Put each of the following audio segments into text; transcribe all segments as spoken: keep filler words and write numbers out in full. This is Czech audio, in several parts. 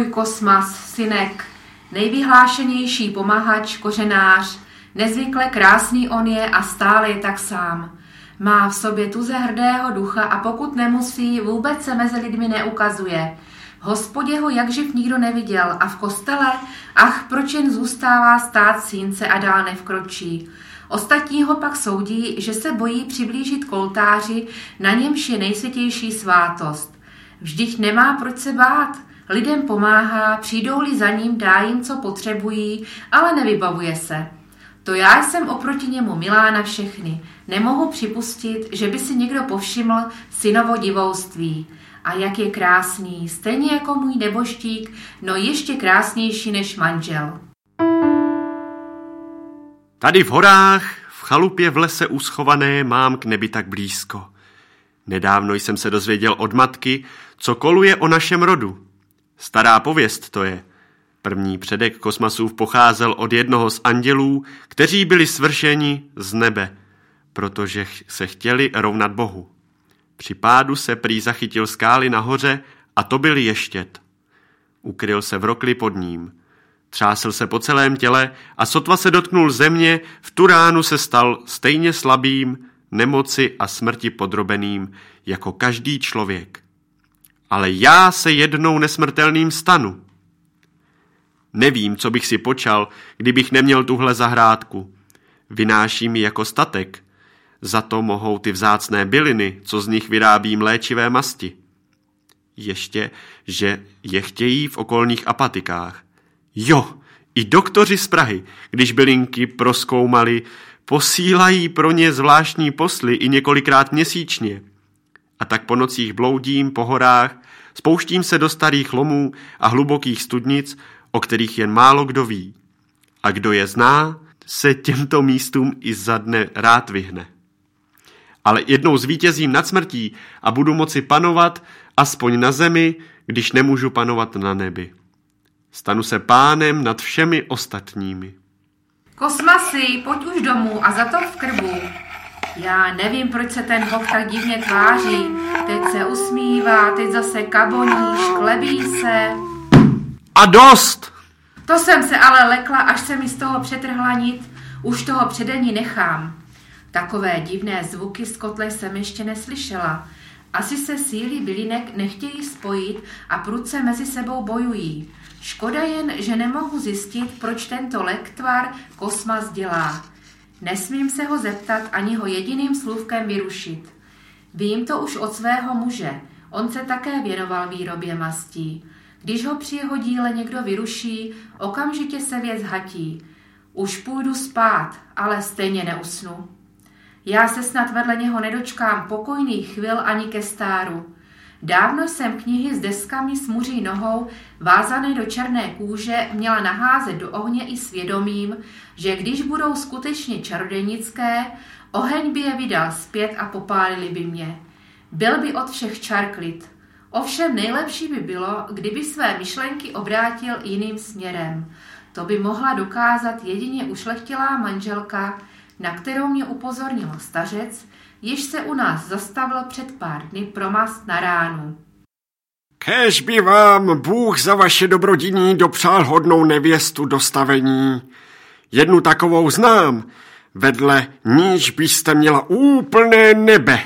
Kosmas, synek, nejvyhlášenější pomahač, kořenář, nezvykle krásný on je a stále je tak sám. Má v sobě tuze hrdého ducha a pokud nemusí, vůbec se mezi lidmi neukazuje. V hospodě ho jakživ nikdo neviděl a v kostele, ach, proč jen zůstává stát sínce a dál nevkročí. Ostatní ho pak soudí, že se bojí přiblížit k oltáři, na němž je nejsvětější svátost. Vždyť nemá proč se bát, lidem pomáhá, přijdou-li za ním, dá jim, co potřebují, ale nevybavuje se. To já jsem oproti němu milá na všechny. Nemohu připustit, že by si někdo povšiml synovo divouství. A jak je krásný, stejně jako můj neboštík, no ještě krásnější než manžel. Tady v horách, v chalupě v lese uschované, mám k nebi tak blízko. Nedávno jsem se dozvěděl od matky, co koluje o našem rodu. Stará pověst to je. První předek Kosmasův pocházel od jednoho z andělů, kteří byli svršeni z nebe, protože se chtěli rovnat Bohu. Při pádu se prý zachytil skály nahoře a to byl ještět. Ukryl se v rokli pod ním. Třásl se po celém těle a sotva se dotknul země, v tu ránu se stal stejně slabým, nemoci a smrti podrobeným, jako každý člověk. Ale já se jednou nesmrtelným stanu. Nevím, co bych si počal, kdybych neměl tuhle zahrádku. Vynáší mi jako statek. Za to mohou ty vzácné byliny, co z nich vyrábím léčivé masti. Ještě, že je chtějí v okolních apatikách. Jo, i doktoři z Prahy, když bylinky prozkoumali, posílají pro ně zvláštní posly i několikrát měsíčně. A tak po nocích bloudím po horách, spouštím se do starých lomů a hlubokých studnic, o kterých jen málo kdo ví. A kdo je zná, se těmto místům i za dne rád vyhne. Ale jednou zvítězím nad smrtí a budu moci panovat aspoň na zemi, když nemůžu panovat na nebi. Stanu se pánem nad všemi ostatními. Kosmasy, pojď už domů a za to v krbu. Já nevím, proč se ten hoch tak divně tváří. Teď se usmívá, teď zase kaboní, šklebí se. A dost! To jsem se ale lekla, až se mi z toho přetrhla nit. Už toho předení nechám. Takové divné zvuky z kotle jsem ještě neslyšela. Asi se síly bylinek nechtějí spojit a prudce mezi sebou bojují. Škoda jen, že nemohu zjistit, proč tento lektvar Kosmas dělá. Nesmím se ho zeptat ani ho jediným slůvkem vyrušit. Vím to už od svého muže. On se také věnoval výrobě mastí. Když ho při jeho díle někdo vyruší, okamžitě se věc hatí. Už půjdu spát, ale stejně neusnu. Já se snad vedle něho nedočkám pokojných chvil ani ke stáru. Dávno jsem knihy s deskami s muří nohou, vázané do černé kůže, měla naházet do ohně i svědomím, že když budou skutečně čarodějnické, oheň by je vydal zpět a popálili by mě. Byl by od všech čar klid. Ovšem nejlepší by bylo, kdyby své myšlenky obrátil jiným směrem. To by mohla dokázat jedině ušlechtilá manželka, na kterou mě upozornil stařec, jež se u nás zastavil před pár dny pro mast na ránu. Kéž by vám Bůh za vaše dobrodiní dopřál hodnou nevěstu do stavení. Jednu takovou znám, vedle níž byste měla úplné nebe.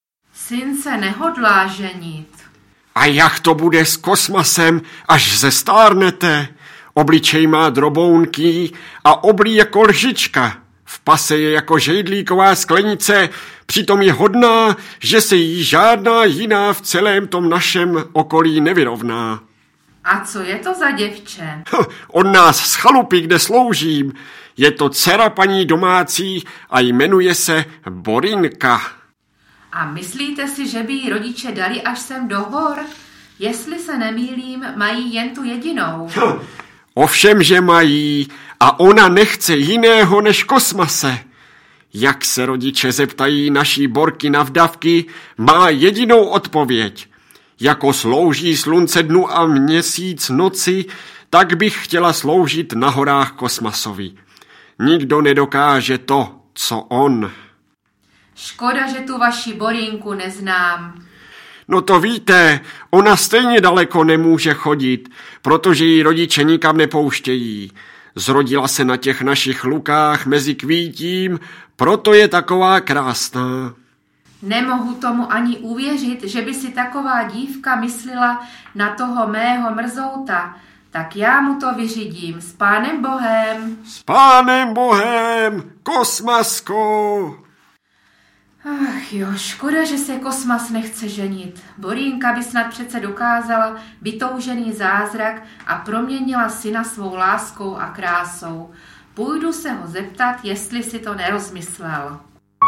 Syn se nehodlá ženit. A jak to bude s Kosmasem, až zestárnete? Obličej má drobounky a oblí jako lžička. V pase je jako žejdlíková sklenice, přitom je hodná, že se jí žádná jiná v celém tom našem okolí nevyrovná. A co je to za děvče? Od nás z chalupy, kde sloužím. Je to dcera paní domácí a jmenuje se Borinka. A myslíte si, že by jí rodiče dali až sem do hor? Jestli se nemýlím, mají jen tu jedinou. Ovšem, že mají, a ona nechce jiného než Kosmase. Jak se rodiče zeptají naší Borky na vdavky, má jedinou odpověď. Jako slouží slunce dnu a měsíc noci, tak bych chtěla sloužit na horách Kosmasovi. Nikdo nedokáže to, co on. Škoda, že tu vaši Borinku neznám. No to víte, ona stejně daleko nemůže chodit, protože ji rodiče nikam nepouštějí. Zrodila se na těch našich lukách mezi kvítím, proto je taková krásná. Nemohu tomu ani uvěřit, že by si taková dívka myslela na toho mého mrzouta. Tak já mu to vyřídím. S pánem Bohem. S pánem Bohem, Kosmasko. Ach jo, škoda, že se Kosmas nechce ženit. Borínka by snad přece dokázala vytoužený zázrak a proměnila syna svou láskou a krásou. Půjdu se ho zeptat, jestli si to nerozmyslel.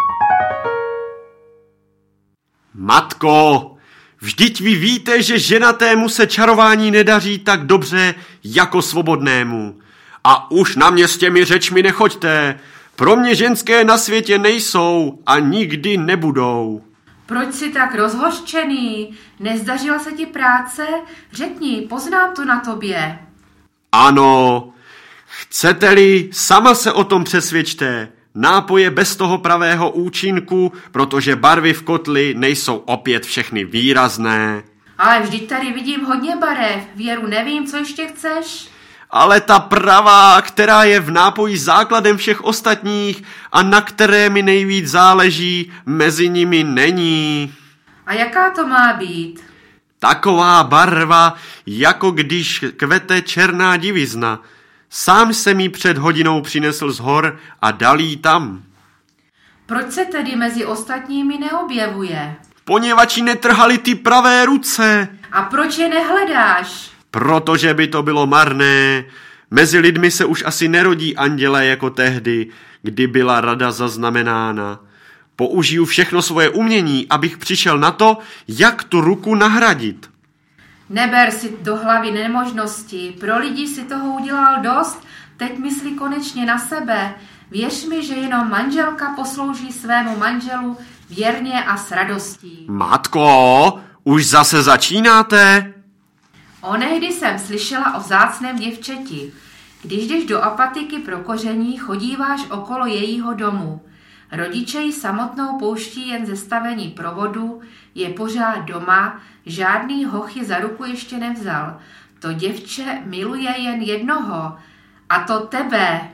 Matko, vždyť vy víte, že ženatému se čarování nedaří tak dobře jako svobodnému. A už na mě s těmi řečmi nechoďte. Pro mě ženské na světě nejsou a nikdy nebudou. Proč jsi tak rozhořčený? Nezdařila se ti práce? Řekni, poznám to na tobě. Ano, chcete-li, sama se o tom přesvědčte. Nápoje bez toho pravého účinku, protože barvy v kotli nejsou opět všechny výrazné. Ale vždyť tady vidím hodně barev. Věru, nevím, co ještě chceš? Ale ta pravá, která je v nápoji základem všech ostatních a na které mi nejvíc záleží, mezi nimi není. A jaká to má být? Taková barva, jako když kvete černá divizna. Sám jsem ji před hodinou přinesl z hor a dal jí tam. Proč se tedy mezi ostatními neobjevuje? Poněvadž jí netrhali ty pravé ruce. A proč je nehledáš? Protože by to bylo marné. Mezi lidmi se už asi nerodí andělé jako tehdy, kdy byla rada zaznamenána. Použiju všechno svoje umění, abych přišel na to, jak tu ruku nahradit. Neber si do hlavy nemožnosti. Pro lidi si toho udělal dost, teď myslí konečně na sebe. Věř mi, že jenom manželka poslouží svému manželu věrně a s radostí. Matko, už zase začínáte? Onehdy jsem slyšela o vzácném děvčeti. Když jdeš do apatiky pro koření, chodíváš okolo jejího domu. Rodiče ji samotnou pouští jen ze stavení provodu, je pořád doma, žádný hoch ji za ruku ještě nevzal. To děvče miluje jen jednoho, a to tebe.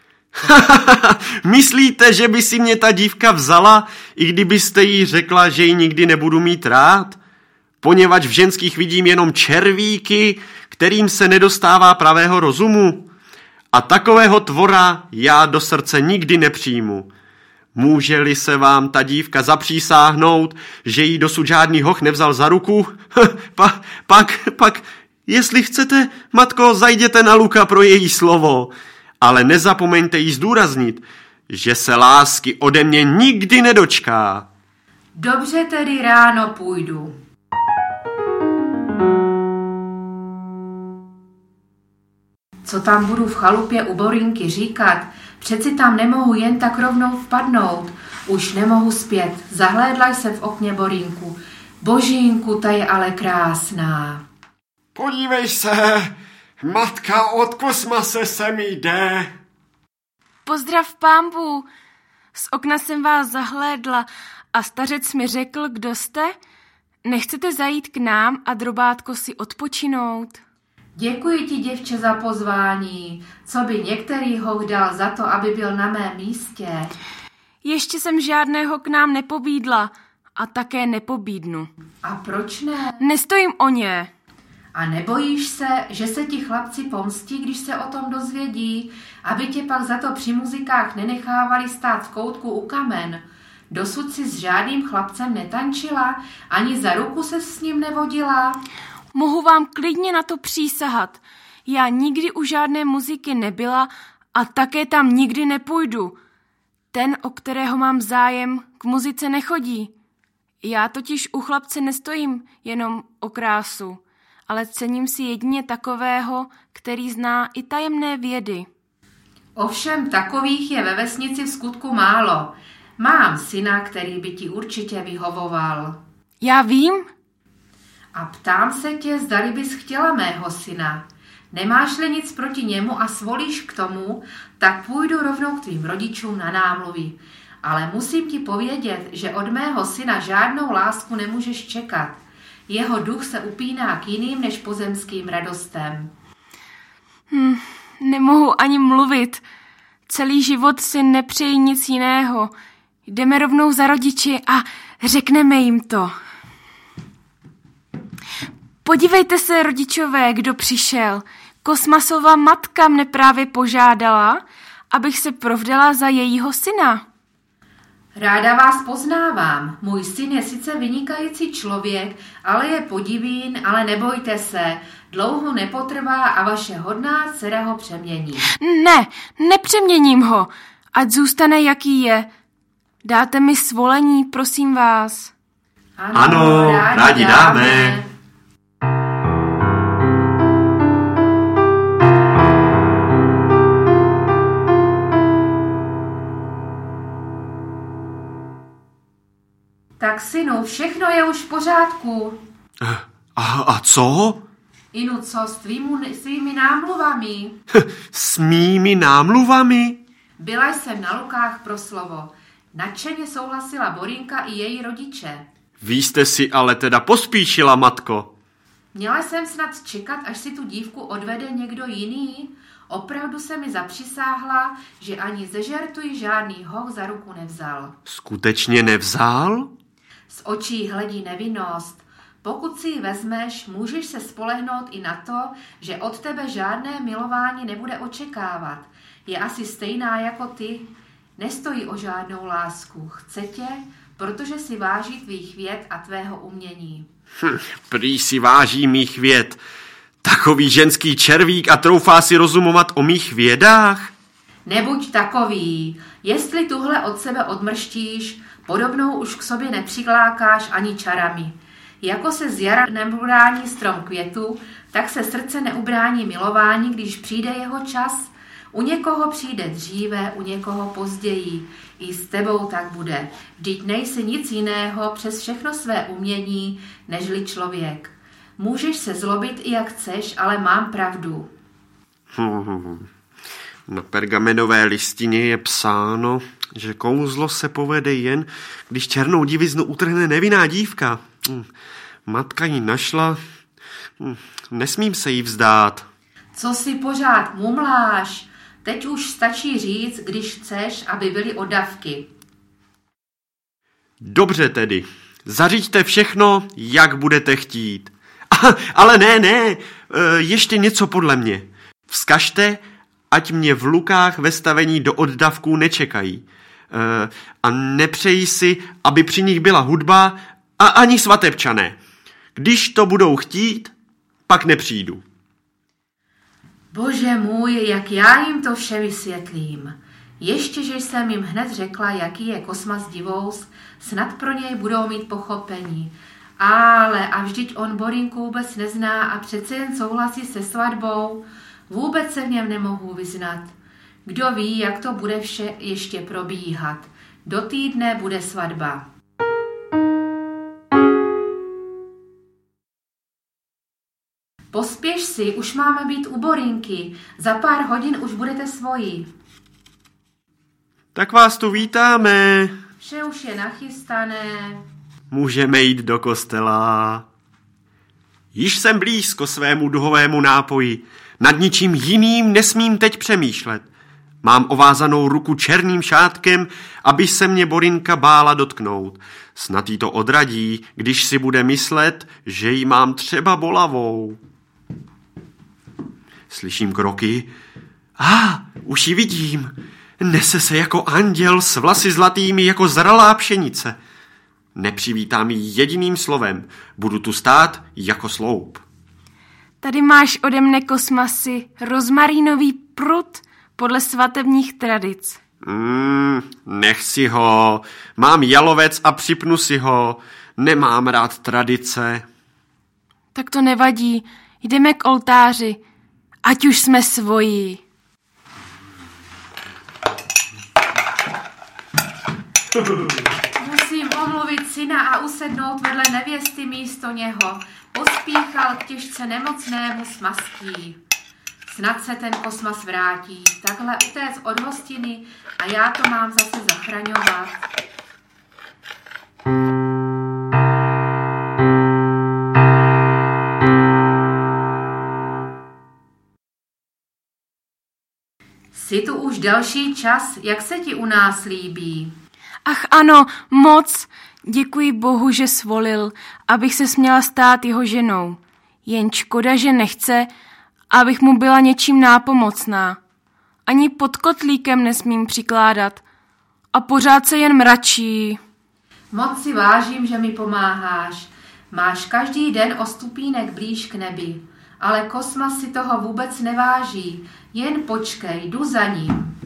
Myslíte, že by si mě ta dívka vzala, i kdybyste jí řekla, že ji nikdy nebudu mít rád? Poněvadž v ženských vidím jenom červíky, kterým se nedostává pravého rozumu. A takového tvora já do srdce nikdy nepřijmu. Může-li se vám ta dívka zapřísáhnout, že jí dosud žádný hoch nevzal za ruku? pa, pak, pak, jestli chcete, matko, zajděte na luka pro její slovo. Ale nezapomeňte jí zdůraznit, že se lásky ode mě nikdy nedočká. Dobře, tedy ráno půjdu. Co tam budu v chalupě u Borínky říkat? Přeci tam nemohu jen tak rovnou vpadnout. Už nemohu zpět. Zahlédla jsem v okně Borínku. Božínku, ta je ale krásná. Podívej se, matka od Kosmase se mi jde. Pozdrav, pánbů. Z okna jsem vás zahlédla a stařec mi řekl, kdo jste? Nechcete zajít k nám a drobátko si odpočinout? Děkuji ti, děvče, za pozvání. Co by některý hoch dal za to, aby byl na mém místě? Ještě jsem žádného k nám nepobídla a také nepobídnu. A proč ne? Nestojím o ně. A nebojíš se, že se ti chlapci pomstí, když se o tom dozvědí, aby tě pak za to při muzikách nenechávali stát v koutku u kamen? Dosud si s žádným chlapcem netančila, ani za ruku se s ním nevodila? Mohu vám klidně na to přísahat. Já nikdy u žádné muziky nebyla a také tam nikdy nepůjdu. Ten, o kterého mám zájem, k muzice nechodí. Já totiž u chlapce nestojím jenom o krásu, ale cením si jedině takového, který zná i tajemné vědy. Ovšem takových je ve vesnici v skutku málo. Mám syna, který by ti určitě vyhovoval. Já vím. A ptám se tě, zdali bys chtěla mého syna. Nemáš-li nic proti němu a svolíš k tomu, tak půjdu rovnou k tvým rodičům na námluvy. Ale musím ti povědět, že od mého syna žádnou lásku nemůžeš čekat. Jeho duch se upíná k jiným než pozemským radostem. Hm, nemohu ani mluvit. Celý život si nepřeji nic jiného. Jdeme rovnou za rodiči a řekneme jim to. Podívejte se, rodičové, kdo přišel. Kosmasova matka mne právě požádala, abych se provdala za jejího syna. Ráda vás poznávám. Můj syn je sice vynikající člověk, ale je podivín, ale nebojte se. Dlouho nepotrvá a vaše hodná dcera ho přemění. Ne, nepřeměním ho. Ať zůstane, jaký je. Dáte mi svolení, prosím vás. Ano, ano rádi, rádi dáme. dáme. Tak synu, všechno je už v pořádku. A, a co? Inu, co s tvými, svými námluvami? S mými námluvami? Byla jsem na Lukách pro slovo. Nadšeně souhlasila Borinka i její rodiče. Vy jste si ale teda pospíšila, matko. Měla jsem snad čekat, až si tu dívku odvede někdo jiný? Opravdu se mi zapřisáhla, že ani ze žertuji žádný hoch za ruku nevzal. Skutečně nevzal? Z očí hledí nevinnost. Pokud si ji vezmeš, můžeš se spolehnout i na to, že od tebe žádné milování nebude očekávat. Je asi stejná jako ty. Nestojí o žádnou lásku. Chce tě, protože si váží tvých věd a tvého umění. Hm, prý si váží mých věd. Takový ženský červík a troufá si rozumovat o mých vědách? Nebuď takový. Jestli tuhle od sebe odmrštíš, podobnou už k sobě nepřiklákáš ani čarami. Jako se z jara neubrání strom květu, tak se srdce neubrání milování, když přijde jeho čas. U někoho přijde dříve, u někoho později. I s tebou tak bude. Vždyť nejsi nic jiného přes všechno své umění, nežli člověk. Můžeš se zlobit i jak chceš, ale mám pravdu. Na pergamenové listině je psáno, že kouzlo se povede jen, když černou diviznu utrhne nevinná dívka. Matka ji našla, nesmím se jí vzdát. Co si pořád mumláš? Teď už stačí říct, když chceš, aby byly odavky. Dobře tedy, zařiďte všechno, jak budete chtít. Ale ne, ne, ještě něco podle mě. Vzkažte, ať mě v Lukách ve stavení do oddavků nečekají. A nepřeji si, aby při nich byla hudba a ani svatebčané. Když to budou chtít, pak nepřijdu. Bože můj, jak já jim to vše vysvětlím. Ještě, že jsem jim hned řekla, jaký je Kosmas divous, snad pro něj budou mít pochopení. Ale a vždyť on Borinku vůbec nezná a přece jen souhlasí se svatbou. Vůbec se v něm nemohu vyznat. Kdo ví, jak to bude vše ještě probíhat. Do týdne bude svatba. Pospěš si, už máme být u Borinky. Za pár hodin už budete svoji. Tak vás tu vítáme. Vše už je nachystané. Můžeme jít do kostela. Již jsem blízko svému duhovému nápoji. Nad ničím jiným nesmím teď přemýšlet. Mám ovázanou ruku černým šátkem, aby se mě Borinka bála dotknout. Snad jí to odradí, když si bude myslet, že ji mám třeba bolavou. Slyším kroky. A, ah, už ji vidím. Nese se jako anděl s vlasy zlatými jako zralá pšenice. Nepřivítám ji jediným slovem. Budu tu stát jako sloup. Tady máš ode mne, Kosmasi, rozmarínový prut podle svatebních tradic. Mm, nech si ho. Mám jalovec a připnu si ho. Nemám rád tradice. Tak to nevadí. Jdeme k oltáři. Ať už jsme svoji. Musím omluvit syna a usednout vedle nevěsty místo něho. Pospíchal k těžce nemocnému s mastí. Snad se ten Kosmas vrátí. Takhle utéct od hostiny a já to mám zase zachraňovat. Jsi tu už delší čas, jak se ti u nás líbí? Ach ano, moc. Děkuji Bohu, že svolil, abych se směla stát jeho ženou. Jen škoda, že nechce, abych mu byla něčím nápomocná. Ani pod kotlíkem nesmím přikládat. A pořád se jen mračí. Moc si vážím, že mi pomáháš. Máš každý den o stupínek blíž k nebi. Ale Kosmas si toho vůbec neváží. Jen počkej, jdu za ním.